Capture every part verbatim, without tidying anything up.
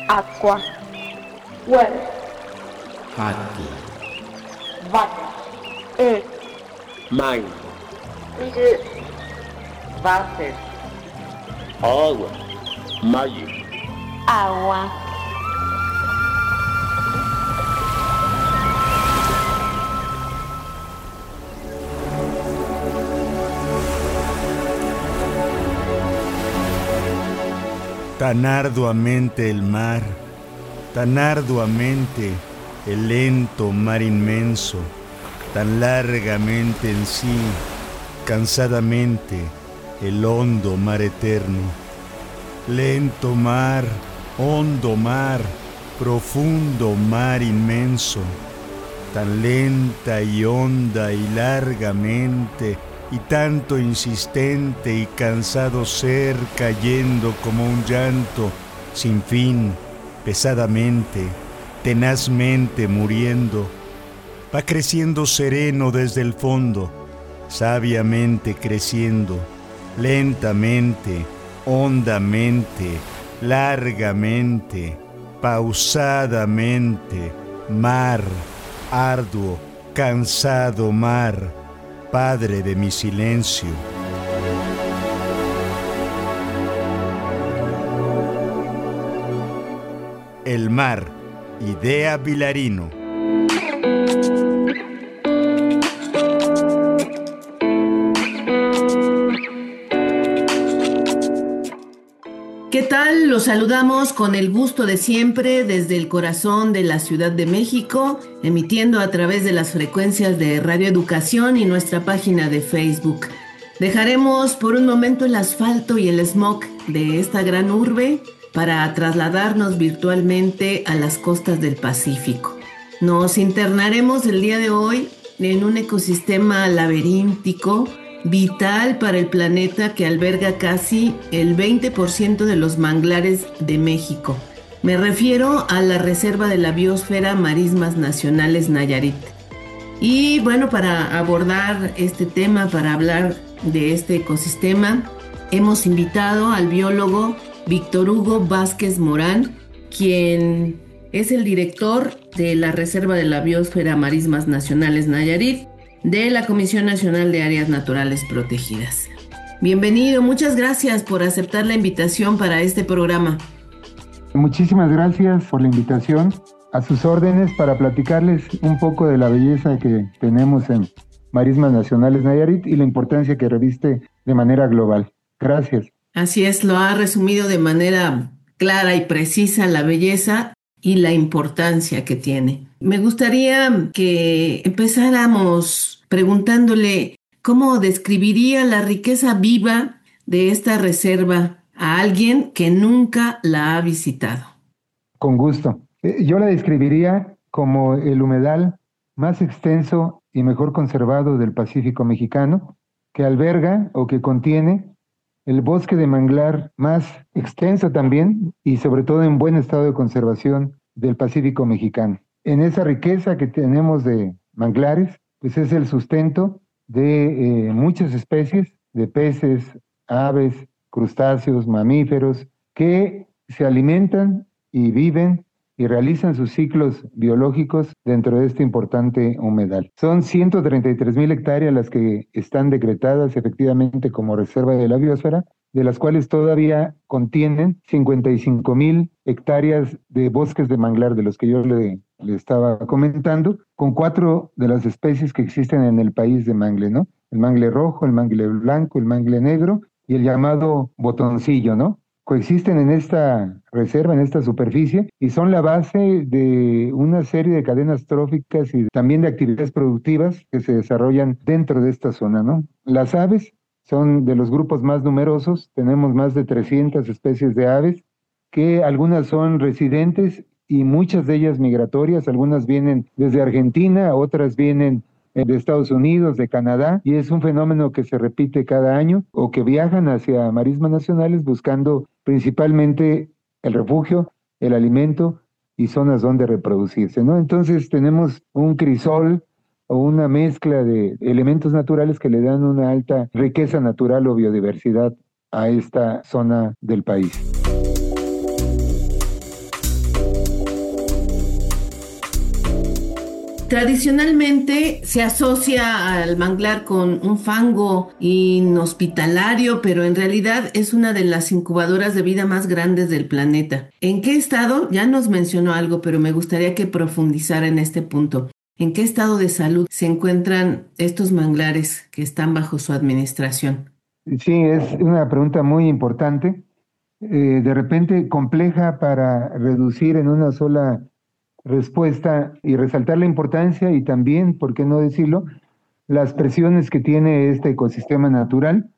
Aqua. Well. Hati. Water. Earth. Mind. Earth. Water. Agua. Mayo. Agua. Tan arduamente el mar, tan arduamente el lento mar inmenso, tan largamente en sí, cansadamente el hondo mar eterno. Lento mar, hondo mar, profundo mar inmenso, tan lenta y honda y largamente y tanto insistente y cansado ser cayendo como un llanto sin fin, pesadamente, tenazmente muriendo, va creciendo sereno desde el fondo, sabiamente creciendo, lentamente, hondamente, largamente, pausadamente, mar, arduo, cansado mar, Padre de mi silencio. El mar, Idea Vilarino. ¿Qué tal? Los saludamos con el gusto de siempre desde el corazón de la Ciudad de México, emitiendo a través de las frecuencias de Radio Educación y nuestra página de Facebook. Dejaremos por un momento el asfalto y el smog de esta gran urbe para trasladarnos virtualmente a las costas del Pacífico. Nos internaremos el día de hoy en un ecosistema laberíntico vital para el planeta que alberga casi el veinte por ciento de los manglares de México. Me refiero a la Reserva de la Biosfera Marismas Nacionales Nayarit. Y bueno, para abordar este tema, para hablar de este ecosistema, hemos invitado al biólogo Víctor Hugo Vázquez Morán, quien es el director de la Reserva de la Biosfera Marismas Nacionales Nayarit, de la Comisión Nacional de Áreas Naturales Protegidas. Bienvenido, muchas gracias por aceptar la invitación para este programa. Muchísimas gracias por la invitación. A sus órdenes para platicarles un poco de la belleza que tenemos en Marismas Nacionales Nayarit y la importancia que reviste de manera global. Gracias. Así es, lo ha resumido de manera clara y precisa la belleza y la importancia que tiene. Me gustaría que empezáramos preguntándole cómo describiría la riqueza viva de esta reserva a alguien que nunca la ha visitado. Con gusto. Yo la describiría como el humedal más extenso y mejor conservado del Pacífico mexicano, que alberga o que contiene el bosque de manglar más extenso también y sobre todo en buen estado de conservación del Pacífico mexicano. En esa riqueza que tenemos de manglares, pues es el sustento de eh, muchas especies de peces, aves, crustáceos, mamíferos, que se alimentan y viven y realizan sus ciclos biológicos dentro de este importante humedal. Son ciento treinta y tres mil hectáreas las que están decretadas efectivamente como reserva de la biosfera, de las cuales todavía contienen cincuenta y cinco mil hectáreas de bosques de manglar, de los que yo le, le estaba comentando, con cuatro de las especies que existen en el país de mangle, ¿no? El mangle rojo, el mangle blanco, el mangle negro y el llamado botoncillo, ¿no? Coexisten en esta reserva, en esta superficie, y son la base de una serie de cadenas tróficas y también de actividades productivas que se desarrollan dentro de esta zona, ¿no? Las aves son de los grupos más numerosos, tenemos más de trescientas especies de aves, que algunas son residentes y muchas de ellas migratorias, algunas vienen desde Argentina, otras vienen de Estados Unidos, de Canadá, y es un fenómeno que se repite cada año, o que viajan hacia marismas nacionales buscando principalmente el refugio, el alimento y zonas donde reproducirse, ¿no? Entonces tenemos un crisol o una mezcla de elementos naturales que le dan una alta riqueza natural o biodiversidad a esta zona del país. Tradicionalmente se asocia al manglar con un fango inhospitalario, pero en realidad es una de las incubadoras de vida más grandes del planeta. ¿En qué estado? Ya nos mencionó algo, pero me gustaría que profundizara en este punto. ¿En qué estado de salud se encuentran estos manglares que están bajo su administración? Sí, es una pregunta muy importante, eh, de repente compleja para reducir en una sola respuesta y resaltar la importancia y también, ¿por qué no decirlo?, las presiones que tiene este ecosistema natural.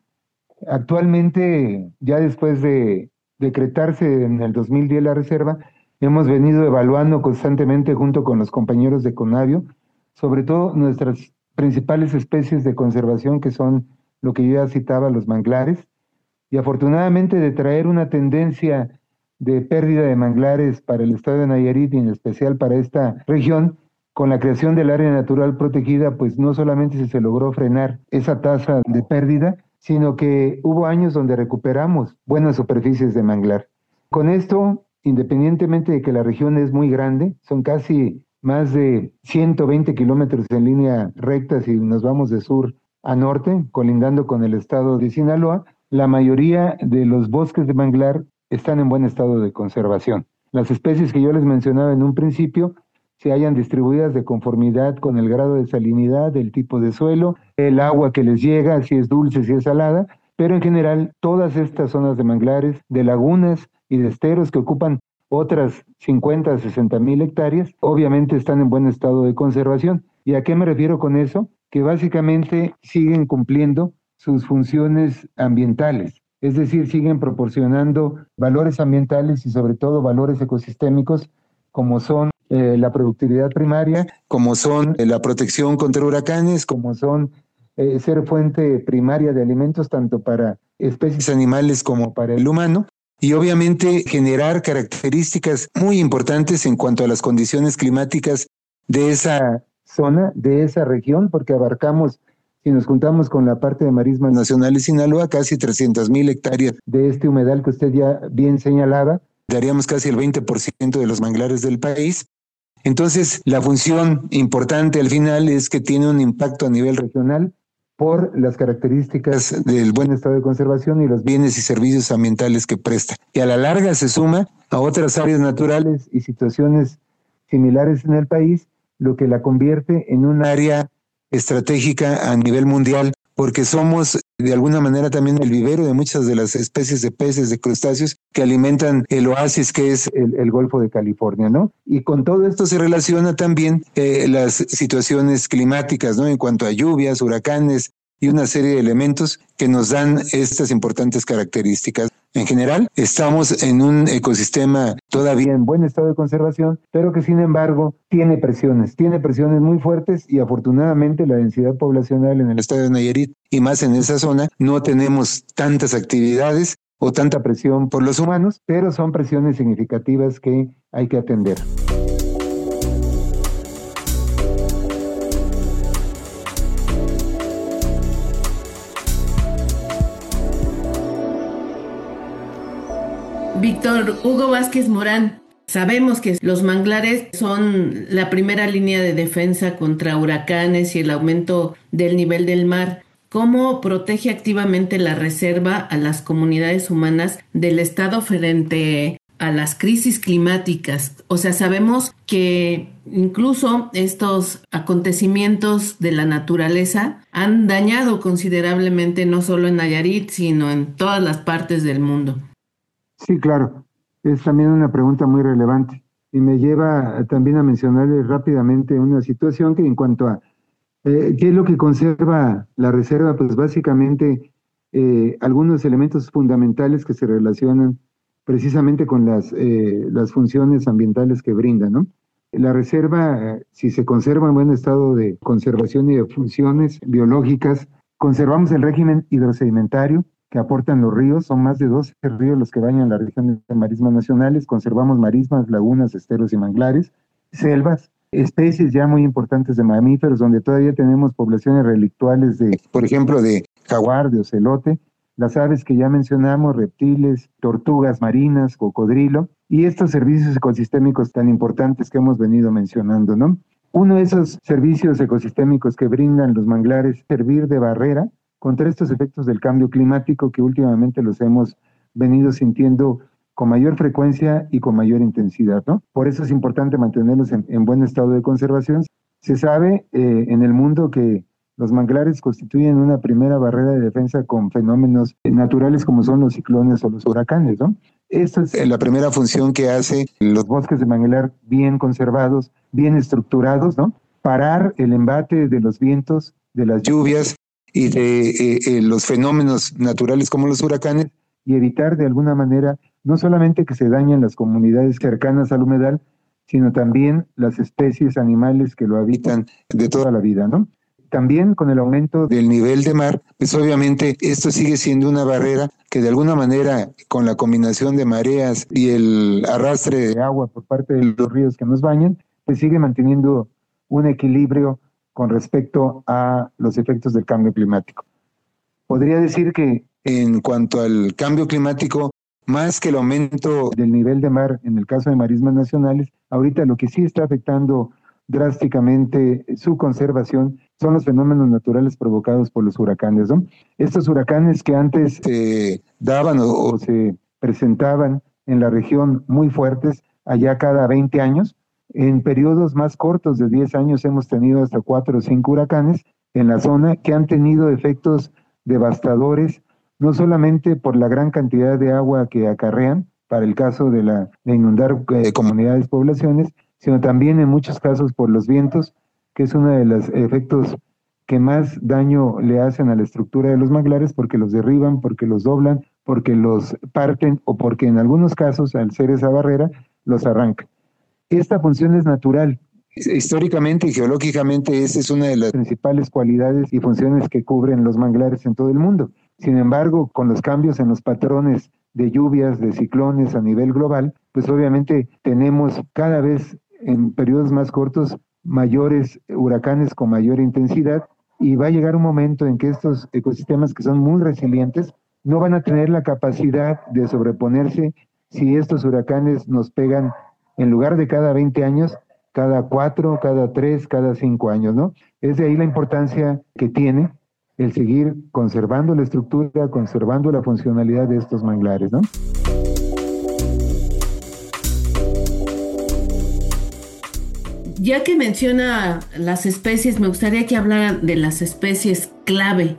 Actualmente, ya después de decretarse en el dos mil diez la reserva, hemos venido evaluando constantemente junto con los compañeros de CONAVIO, sobre todo nuestras principales especies de conservación, que son lo que yo ya citaba, los manglares, y afortunadamente de traer una tendencia de pérdida de manglares para el estado de Nayarit y en especial para esta región, con la creación del área natural protegida, pues no solamente se logró frenar esa tasa de pérdida, sino que hubo años donde recuperamos buenas superficies de manglar. Con esto, independientemente de que la región es muy grande, son casi más de ciento veinte kilómetros en línea recta si nos vamos de sur a norte, colindando con el estado de Sinaloa, la mayoría de los bosques de manglar están en buen estado de conservación. Las especies que yo les mencionaba en un principio se hallan distribuidas de conformidad con el grado de salinidad, el tipo de suelo, el agua que les llega, si es dulce, si es salada, pero en general todas estas zonas de manglares, de lagunas y de esteros que ocupan otras cincuenta a sesenta mil hectáreas, obviamente están en buen estado de conservación. ¿Y a qué me refiero con eso? Que básicamente siguen cumpliendo sus funciones ambientales. Es decir, siguen proporcionando valores ambientales y sobre todo valores ecosistémicos como son eh, la productividad primaria, como son eh, la protección contra huracanes, como son eh, ser fuente primaria de alimentos tanto para especies animales como para el humano, y obviamente generar características muy importantes en cuanto a las condiciones climáticas de esa zona, de esa región, porque abarcamos, si nos juntamos con la parte de marismas nacionales Sinaloa, casi trescientas mil hectáreas de este humedal que usted ya bien señalaba, daríamos casi el veinte por ciento de los manglares del país. Entonces, la función importante al final es que tiene un impacto a nivel regional por las características del buen estado de conservación y los bienes y servicios ambientales que presta. Y a la larga se suma a otras áreas naturales y situaciones similares en el país, lo que la convierte en un área estratégica a nivel mundial, porque somos de alguna manera también el vivero de muchas de las especies de peces, de crustáceos que alimentan el oasis que es el, el Golfo de California, ¿no? Y con todo esto se relaciona también eh, las situaciones climáticas, ¿no? En cuanto a lluvias, huracanes y una serie de elementos que nos dan estas importantes características. En general, estamos en un ecosistema todavía en buen estado de conservación, pero que sin embargo tiene presiones, tiene presiones muy fuertes y afortunadamente la densidad poblacional en el estado de Nayarit y más en esa zona no tenemos tantas actividades o tanta presión por los humanos, pero son presiones significativas que hay que atender. Víctor Hugo Vázquez Morán, sabemos que los manglares son la primera línea de defensa contra huracanes y el aumento del nivel del mar. ¿Cómo protege activamente la reserva a las comunidades humanas del estado frente a las crisis climáticas? O sea, sabemos que incluso estos acontecimientos de la naturaleza han dañado considerablemente no solo en Nayarit, sino en todas las partes del mundo. Sí, claro. Es también una pregunta muy relevante y me lleva también a mencionarles rápidamente una situación que en cuanto a eh, qué es lo que conserva la reserva, pues básicamente eh, algunos elementos fundamentales que se relacionan precisamente con las, eh, las funciones ambientales que brinda, ¿no? La reserva, eh, si se conserva en buen estado de conservación y de funciones biológicas, conservamos el régimen hidrosedimentario que aportan los ríos, son más de doce ríos los que bañan la región de marismas nacionales, conservamos marismas, lagunas, esteros y manglares, selvas, especies ya muy importantes de mamíferos, donde todavía tenemos poblaciones relictuales de, por ejemplo, de jaguar, de ocelote, las aves que ya mencionamos, reptiles, tortugas marinas, cocodrilo, y estos servicios ecosistémicos tan importantes que hemos venido mencionando, ¿no? Uno de esos servicios ecosistémicos que brindan los manglares, servir de barrera contra estos efectos del cambio climático que últimamente los hemos venido sintiendo con mayor frecuencia y con mayor intensidad, ¿no? Por eso es importante mantenerlos en, en buen estado de conservación. Se sabe eh, en el mundo que los manglares constituyen una primera barrera de defensa con fenómenos naturales como son los ciclones o los huracanes, ¿no? Esta es la primera función que hace los bosques de manglar bien conservados, bien estructurados, ¿no? Parar el embate de los vientos, de las lluvias y de eh, eh, los fenómenos naturales como los huracanes y evitar de alguna manera no solamente que se dañen las comunidades cercanas al humedal, sino también las especies animales que lo habitan de toda la vida, ¿no? También con el aumento del nivel de mar, pues obviamente esto sigue siendo una barrera que de alguna manera, con la combinación de mareas y el arrastre de agua por parte de los ríos que nos bañan, pues sigue manteniendo un equilibrio con respecto a los efectos del cambio climático. Podría decir que en cuanto al cambio climático, más que el aumento del nivel de mar en el caso de marismas nacionales, ahorita lo que sí está afectando drásticamente su conservación son los fenómenos naturales provocados por los huracanes, ¿no? Estos huracanes que antes se daban o, o se presentaban en la región muy fuertes, allá cada veinte años, en periodos más cortos de diez años hemos tenido hasta cuatro o cinco huracanes en la zona que han tenido efectos devastadores, no solamente por la gran cantidad de agua que acarrean, para el caso de, la, de inundar eh, comunidades, poblaciones, sino también en muchos casos por los vientos, que es uno de los efectos que más daño le hacen a la estructura de los manglares, porque los derriban, porque los doblan, porque los parten o porque en algunos casos, al ser esa barrera, los arrancan. Esta función es natural. Históricamente y geológicamente, esa es una de las principales cualidades y funciones que cubren los manglares en todo el mundo. Sin embargo, con los cambios en los patrones de lluvias, de ciclones a nivel global, pues obviamente tenemos cada vez en periodos más cortos mayores huracanes con mayor intensidad y va a llegar un momento en que estos ecosistemas que son muy resilientes no van a tener la capacidad de sobreponerse si estos huracanes nos pegan en lugar de cada veinte años, cada cuatro, cada tres, cada cinco años, ¿no? Es de ahí la importancia que tiene el seguir conservando la estructura, conservando la funcionalidad de estos manglares, ¿no? Ya que menciona las especies, me gustaría que hablara de las especies clave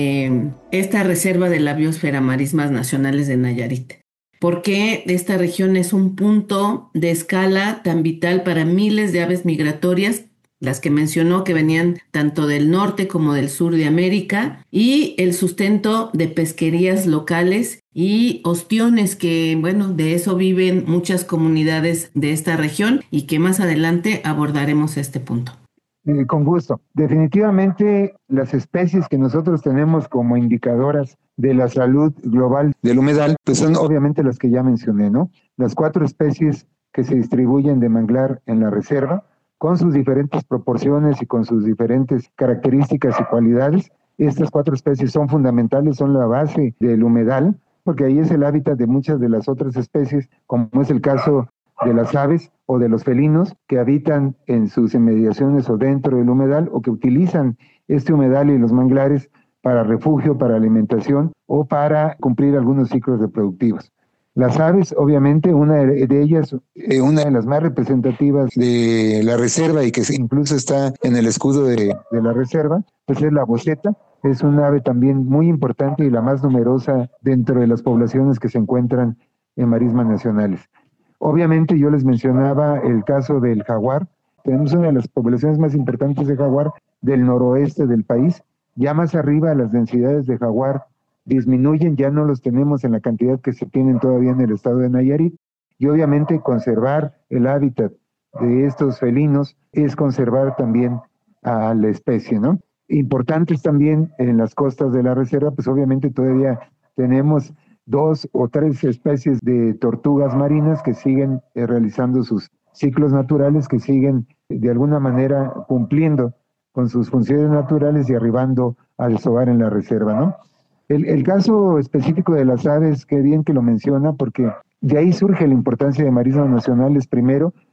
de esta reserva de la biosfera Marismas Nacionales de Nayarit. ¿Por qué esta región es un punto de escala tan vital para miles de aves migratorias, las que mencionó que venían tanto del norte como del sur de América, y el sustento de pesquerías locales y ostiones que, bueno, de eso viven muchas comunidades de esta región y que más adelante abordaremos este punto? Eh, con gusto. Definitivamente las especies que nosotros tenemos como indicadoras de la salud global del humedal, pues son obviamente las que ya mencioné, ¿no? Las cuatro especies que se distribuyen de manglar en la reserva, con sus diferentes proporciones y con sus diferentes características y cualidades. Estas cuatro especies son fundamentales, son la base del humedal, porque ahí es el hábitat de muchas de las otras especies, como es el caso de las aves o de los felinos que habitan en sus inmediaciones o dentro del humedal o que utilizan este humedal y los manglares para refugio, para alimentación o para cumplir algunos ciclos reproductivos. Las aves, obviamente, una de ellas, eh, una de las más representativas de la reserva y que incluso está en el escudo de, de la reserva, pues es la boceta. Es un ave también muy importante y la más numerosa dentro de las poblaciones que se encuentran en marismas nacionales. Obviamente yo les mencionaba el caso del jaguar. Tenemos una de las poblaciones más importantes de jaguar del noroeste del país. Ya más arriba las densidades de jaguar disminuyen, ya no los tenemos en la cantidad que se tienen todavía en el estado de Nayarit. Y obviamente conservar el hábitat de estos felinos es conservar también a la especie, ¿no? Importantes también en las costas de la reserva, pues obviamente todavía tenemos dos o tres especies de tortugas marinas que siguen eh, realizando sus ciclos naturales, que siguen de alguna manera cumpliendo con sus funciones naturales y arribando a desovar en la reserva, ¿no? El, el caso específico de las aves, qué bien que lo menciona, porque de ahí surge la importancia de marismas nacionales, primero,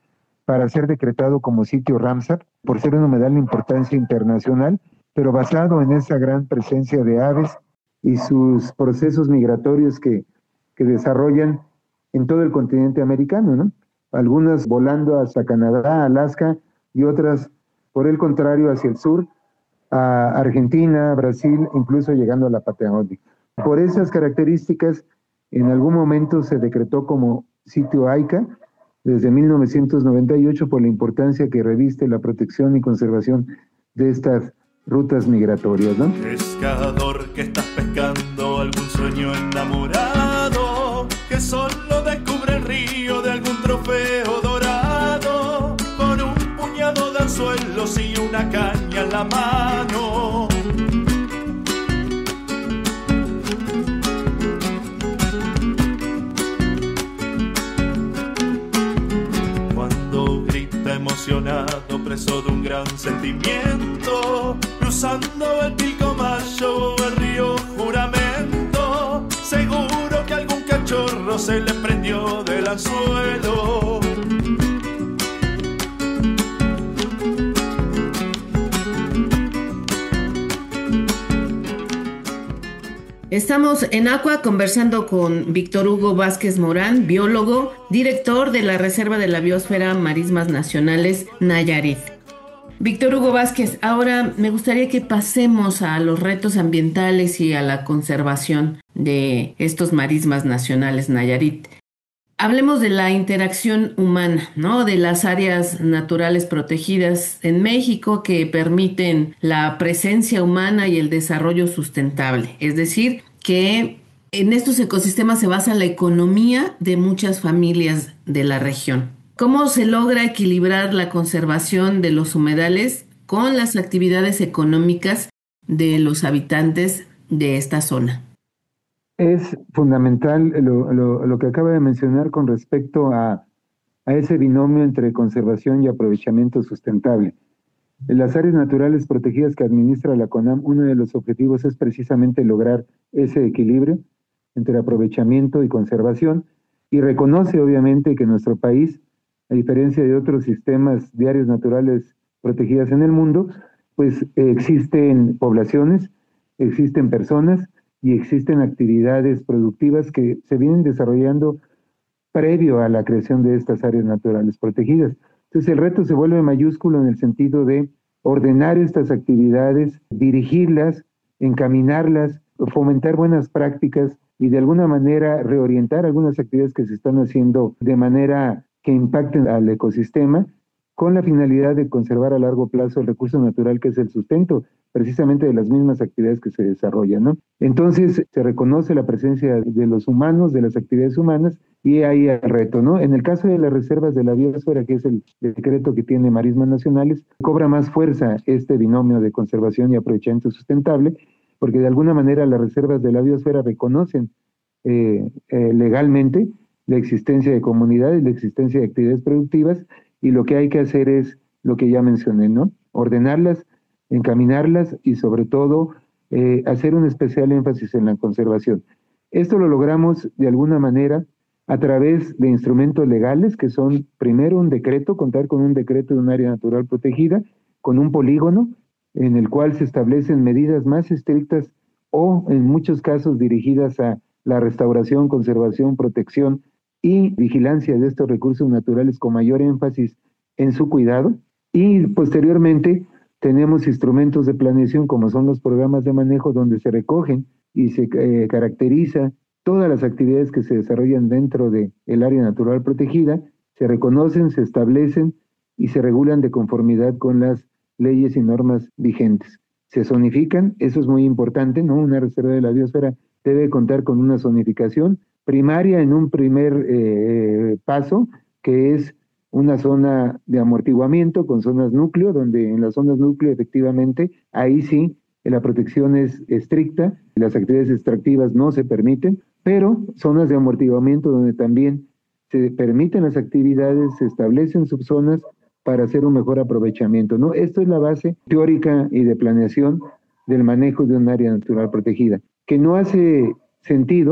para ser decretado como sitio Ramsar, por ser un humedal de importancia internacional, pero basado en esa gran presencia de aves y sus procesos migratorios que, que desarrollan en todo el continente americano, ¿no? Algunas volando hasta Canadá, Alaska, y otras, por el contrario, hacia el sur, a Argentina, Brasil, incluso llegando a la Patagonia. Por esas características, en algún momento se decretó como sitio AICA, desde mil novecientos noventa y ocho, por la importancia que reviste la protección y conservación de estas rutas migratorias, ¿no? Pescador que estás pescando algún sueño enamorado, que solo descubre el río de algún trofeo dorado, con un puñado de anzuelos y una caña en la mano. Emocionado, preso de un gran sentimiento, cruzando el Pilcomayo, el río Juramento, seguro que algún cachorro se le prendió del anzuelo. Estamos en Aqua conversando con Víctor Hugo Vázquez Morán, biólogo, director de la Reserva de la Biosfera Marismas Nacionales Nayarit. Víctor Hugo Vázquez, ahora me gustaría que pasemos a los retos ambientales y a la conservación de estos marismas nacionales Nayarit. Hablemos de la interacción humana, ¿no? De las áreas naturales protegidas en México que permiten la presencia humana y el desarrollo sustentable. Es decir, que en estos ecosistemas se basa la economía de muchas familias de la región. ¿Cómo se logra equilibrar la conservación de los humedales con las actividades económicas de los habitantes de esta zona? Es fundamental lo, lo, lo que acaba de mencionar con respecto a, a ese binomio entre conservación y aprovechamiento sustentable. En las áreas naturales protegidas que administra la CONAM, uno de los objetivos es precisamente lograr ese equilibrio entre aprovechamiento y conservación, y reconoce obviamente que nuestro país, a diferencia de otros sistemas de áreas naturales protegidas en el mundo, pues eh, existen poblaciones, existen personas, y existen actividades productivas que se vienen desarrollando previo a la creación de estas áreas naturales protegidas. Entonces el reto se vuelve mayúsculo en el sentido de ordenar estas actividades, dirigirlas, encaminarlas, fomentar buenas prácticas y de alguna manera reorientar algunas actividades que se están haciendo de manera que impacten al ecosistema, con la finalidad de conservar a largo plazo el recurso natural que es el sustento, precisamente de las mismas actividades que se desarrollan, ¿no? Entonces, se reconoce la presencia de los humanos, de las actividades humanas, y ahí el reto, ¿no? En el caso de las reservas de la biosfera, que es el decreto que tiene Marismas Nacionales, cobra más fuerza este binomio de conservación y aprovechamiento sustentable, porque de alguna manera las reservas de la biosfera reconocen eh, eh, legalmente la existencia de comunidades, la existencia de actividades productivas, y lo que hay que hacer es lo que ya mencioné, ¿no? Ordenarlas, encaminarlas y sobre todo eh, hacer un especial énfasis en la conservación. Esto lo logramos de alguna manera a través de instrumentos legales que son primero un decreto, contar con un decreto de un área natural protegida, con un polígono en el cual se establecen medidas más estrictas o en muchos casos dirigidas a la restauración, conservación, protección y vigilancia de estos recursos naturales con mayor énfasis en su cuidado. Y posteriormente tenemos instrumentos de planeación como son los programas de manejo, donde se recogen y se eh, caracteriza todas las actividades que se desarrollan dentro del área natural protegida, se reconocen, se establecen y se regulan de conformidad con las leyes y normas vigentes. Se zonifican, eso es muy importante, ¿no? Una reserva de la biosfera debe contar con una zonificación primaria en un primer eh, paso, que es una zona de amortiguamiento con zonas núcleo, donde en las zonas núcleo efectivamente, ahí sí, la protección es estricta, las actividades extractivas no se permiten, pero zonas de amortiguamiento donde también se permiten las actividades, se establecen subzonas para hacer un mejor aprovechamiento, ¿no? Esto es la base teórica y de planeación del manejo de un área natural protegida, que no hace sentido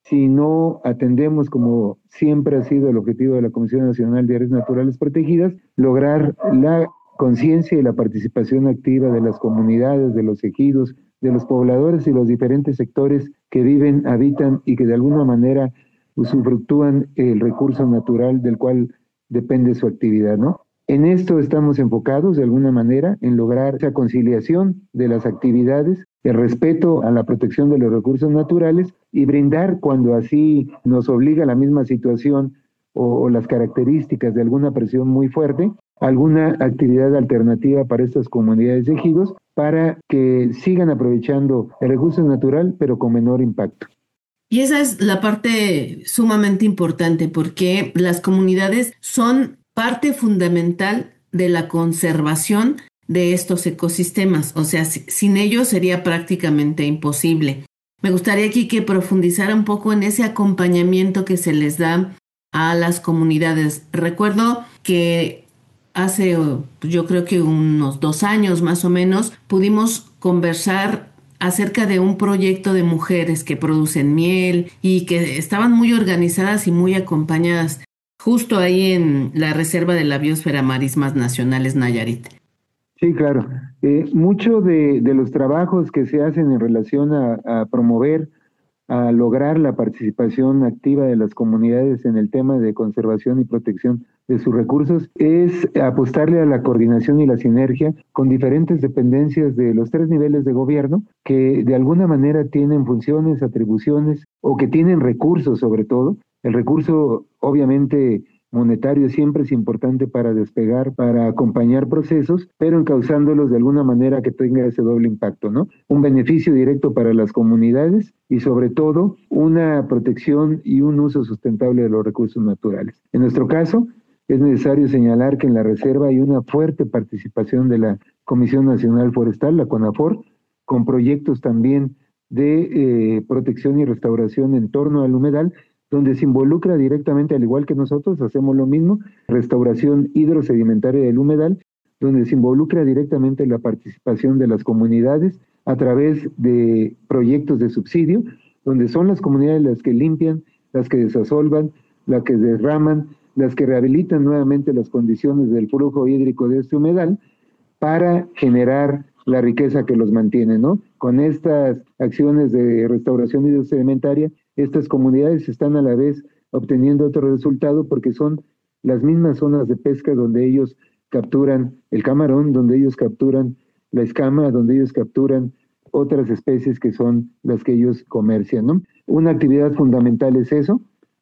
si no atendemos, como siempre ha sido el objetivo de la Comisión Nacional de Áreas Naturales Protegidas, lograr la conciencia y la participación activa de las comunidades, de los ejidos, de los pobladores y los diferentes sectores que viven, habitan y que de alguna manera usufructúan el recurso natural del cual depende su actividad, ¿no? En esto estamos enfocados de alguna manera en lograr esa conciliación de las actividades, el respeto a la protección de los recursos naturales y brindar, cuando así nos obliga la misma situación o, o las características de alguna presión muy fuerte, alguna actividad alternativa para estas comunidades de ejidos para que sigan aprovechando el recurso natural pero con menor impacto. Y esa es la parte sumamente importante, porque las comunidades son parte fundamental de la conservación de estos ecosistemas. O sea, sin ellos sería prácticamente imposible. Me gustaría aquí que profundizara un poco en ese acompañamiento que se les da a las comunidades. Recuerdo que hace, yo creo que unos dos años más o menos, pudimos conversar acerca de un proyecto de mujeres que producen miel y que estaban muy organizadas y muy acompañadas justo ahí en la Reserva de la Biosfera Marismas Nacionales Nayarit. Sí, claro. Eh, mucho de, de los trabajos que se hacen en relación a, a promover, a lograr la participación activa de las comunidades en el tema de conservación y protección de sus recursos es apostarle a la coordinación y la sinergia con diferentes dependencias de los tres niveles de gobierno que de alguna manera tienen funciones, atribuciones o que tienen recursos sobre todo. El recurso obviamente monetario siempre es importante para despegar, para acompañar procesos, pero encauzándolos de alguna manera que tenga ese doble impacto, ¿no? Un beneficio directo para las comunidades y sobre todo una protección y un uso sustentable de los recursos naturales. En nuestro caso, es necesario señalar que en la reserva hay una fuerte participación de la Comisión Nacional Forestal, la CONAFOR, con proyectos también de eh, protección y restauración en torno al humedal, donde se involucra directamente, al igual que nosotros, hacemos lo mismo, restauración hidrosedimentaria del humedal, donde se involucra directamente la participación de las comunidades a través de proyectos de subsidio, donde son las comunidades las que limpian, las que desasolvan, las que derraman, las que rehabilitan nuevamente las condiciones del flujo hídrico de este humedal para generar la riqueza que los mantiene, ¿no? Con estas acciones de restauración hidrosedimentaria, estas comunidades están a la vez obteniendo otro resultado porque son las mismas zonas de pesca donde ellos capturan el camarón, donde ellos capturan la escama, donde ellos capturan otras especies que son las que ellos comercian, ¿no? Una actividad fundamental es eso,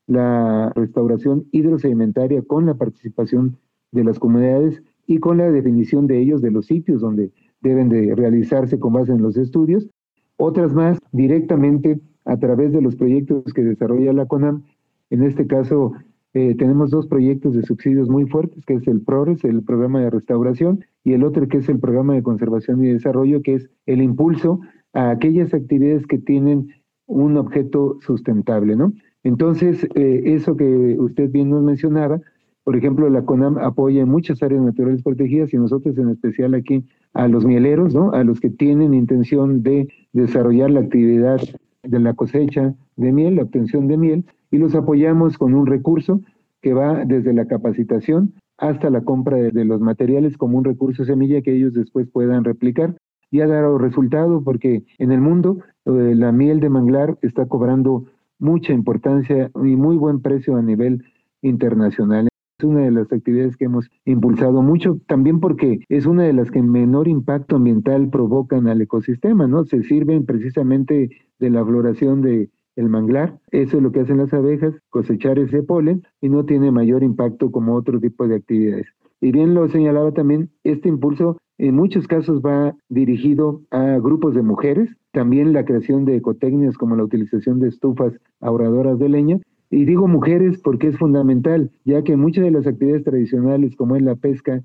la restauración hidrosedimentaria con la participación de las comunidades y con la definición de ellos de los sitios donde deben de realizarse con base en los estudios. Otras más directamente a través de los proyectos que desarrolla la CONAM. En este caso eh, tenemos dos proyectos de subsidios muy fuertes, que es el PRORES, el Programa de Restauración, y el otro que es el Programa de Conservación y Desarrollo, que es el impulso a aquellas actividades que tienen un objeto sustentable, ¿no? Entonces, eh, eso que usted bien nos mencionaba, por ejemplo, la CONAM apoya en muchas áreas naturales protegidas y nosotros en especial aquí a los mieleros, ¿no? A los que tienen intención de desarrollar la actividad de la cosecha de miel, la obtención de miel, y los apoyamos con un recurso que va desde la capacitación hasta la compra de, de los materiales como un recurso semilla que ellos después puedan replicar. Y ha dado resultado porque en el mundo eh, la miel de manglar está cobrando mucha importancia y muy buen precio a nivel internacional. Es una de las actividades que hemos impulsado mucho, también porque es una de las que menor impacto ambiental provocan al ecosistema, ¿no? Se sirven precisamente de la floración de el manglar, eso es lo que hacen las abejas, cosechar ese polen, y no tiene mayor impacto como otro tipo de actividades. Y bien lo señalaba también, este impulso en muchos casos va dirigido a grupos de mujeres, también la creación de ecotecnias como la utilización de estufas ahorradoras de leña. Y digo mujeres porque es fundamental, ya que muchas de las actividades tradicionales como es la pesca,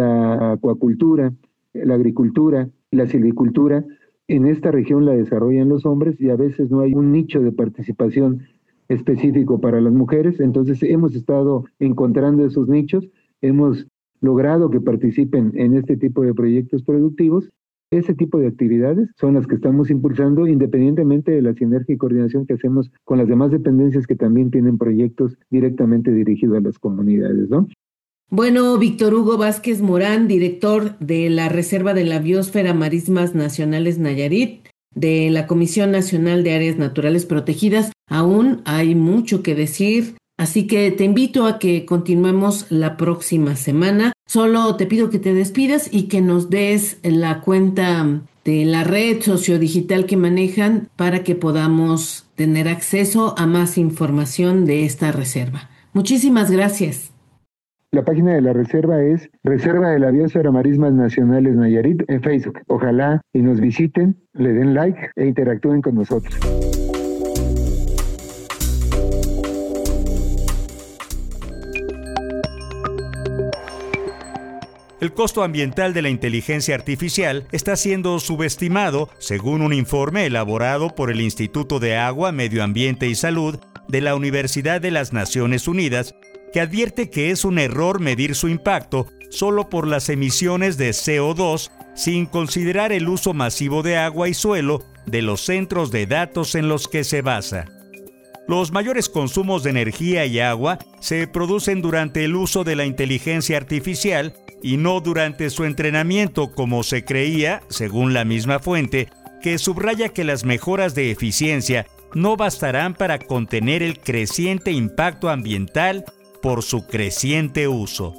la acuacultura, la agricultura, la silvicultura, en esta región la desarrollan los hombres y a veces no hay un nicho de participación específico para las mujeres. Entonces hemos estado encontrando esos nichos, hemos logrado que participen en este tipo de proyectos productivos Ese tipo de actividades son las que estamos impulsando independientemente de la sinergia y coordinación que hacemos con las demás dependencias que también tienen proyectos directamente dirigidos a las comunidades, ¿no? Bueno, Víctor Hugo Vázquez Morán, director de la Reserva de la Biosfera Marismas Nacionales Nayarit, de la Comisión Nacional de Áreas Naturales Protegidas, aún hay mucho que decir, así que te invito a que continuemos la próxima semana. Solo te pido que te despidas y que nos des la cuenta de la red sociodigital que manejan para que podamos tener acceso a más información de esta reserva. Muchísimas gracias. La página de la reserva es Reserva de la Biosfera Marismas Nacionales Nayarit en Facebook. Ojalá y nos visiten, le den like e interactúen con nosotros. El costo ambiental de la inteligencia artificial está siendo subestimado, según un informe elaborado por el Instituto de Agua, Medio Ambiente y Salud de la Universidad de las Naciones Unidas, que advierte que es un error medir su impacto solo por las emisiones de C O dos, sin considerar el uso masivo de agua y suelo de los centros de datos en los que se basa. Los mayores consumos de energía y agua se producen durante el uso de la inteligencia artificial y no durante su entrenamiento, como se creía, según la misma fuente, que subraya que las mejoras de eficiencia no bastarán para contener el creciente impacto ambiental por su creciente uso.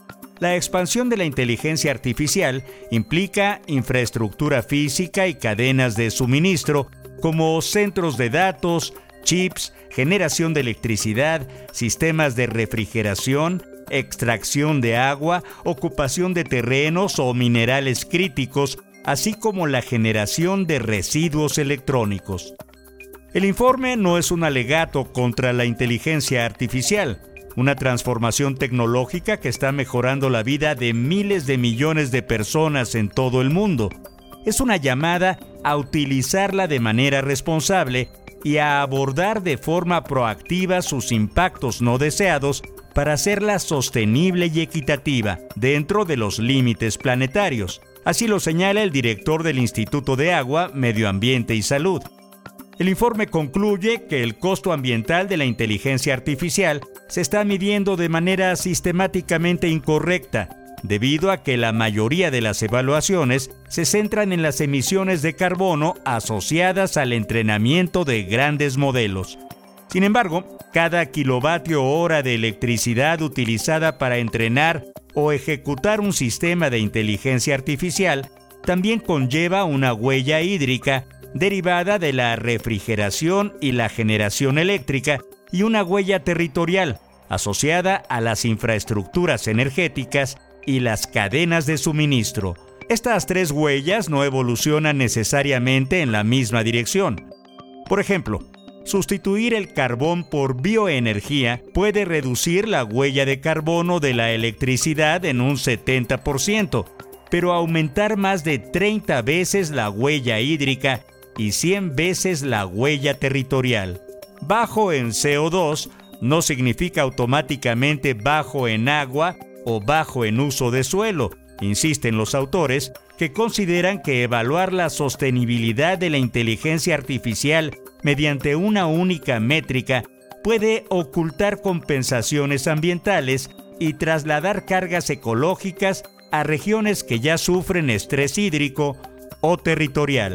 La expansión de la inteligencia artificial implica infraestructura física y cadenas de suministro como centros de datos, chips, generación de electricidad, sistemas de refrigeración, extracción de agua, ocupación de terrenos o minerales críticos, así como la generación de residuos electrónicos. El informe no es un alegato contra la inteligencia artificial, una transformación tecnológica que está mejorando la vida de miles de millones de personas en todo el mundo. Es una llamada a utilizarla de manera responsable y a abordar de forma proactiva sus impactos no deseados para hacerla sostenible y equitativa dentro de los límites planetarios. Así lo señala el director del Instituto de Agua, Medio Ambiente y Salud. El informe concluye que el costo ambiental de la inteligencia artificial se está midiendo de manera sistemáticamente incorrecta, debido a que la mayoría de las evaluaciones se centran en las emisiones de carbono asociadas al entrenamiento de grandes modelos. Sin embargo, cada kilovatio hora de electricidad utilizada para entrenar o ejecutar un sistema de inteligencia artificial también conlleva una huella hídrica derivada de la refrigeración y la generación eléctrica y una huella territorial asociada a las infraestructuras energéticas y las cadenas de suministro. Estas tres huellas no evolucionan necesariamente en la misma dirección. Por ejemplo, sustituir el carbón por bioenergía puede reducir la huella de carbono de la electricidad en un setenta por ciento, pero aumentar más de treinta veces la huella hídrica y cien veces la huella territorial. Bajo en C O dos no significa automáticamente bajo en agua o bajo en uso de suelo, insisten los autores, que consideran que evaluar la sostenibilidad de la inteligencia artificial mediante una única métrica puede ocultar compensaciones ambientales y trasladar cargas ecológicas a regiones que ya sufren estrés hídrico o territorial.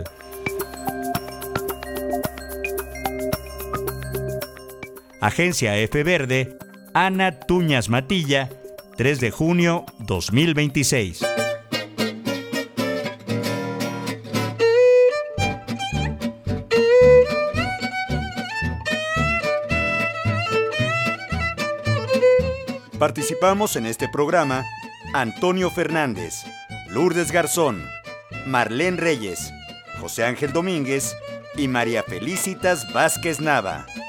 Agencia F Verde, Ana Tuñas Matilla, tres de junio dos mil veintiséis. Participamos en este programa Antonio Fernández, Lourdes Garzón, Marlene Reyes, José Ángel Domínguez y María Felicitas Vázquez Nava.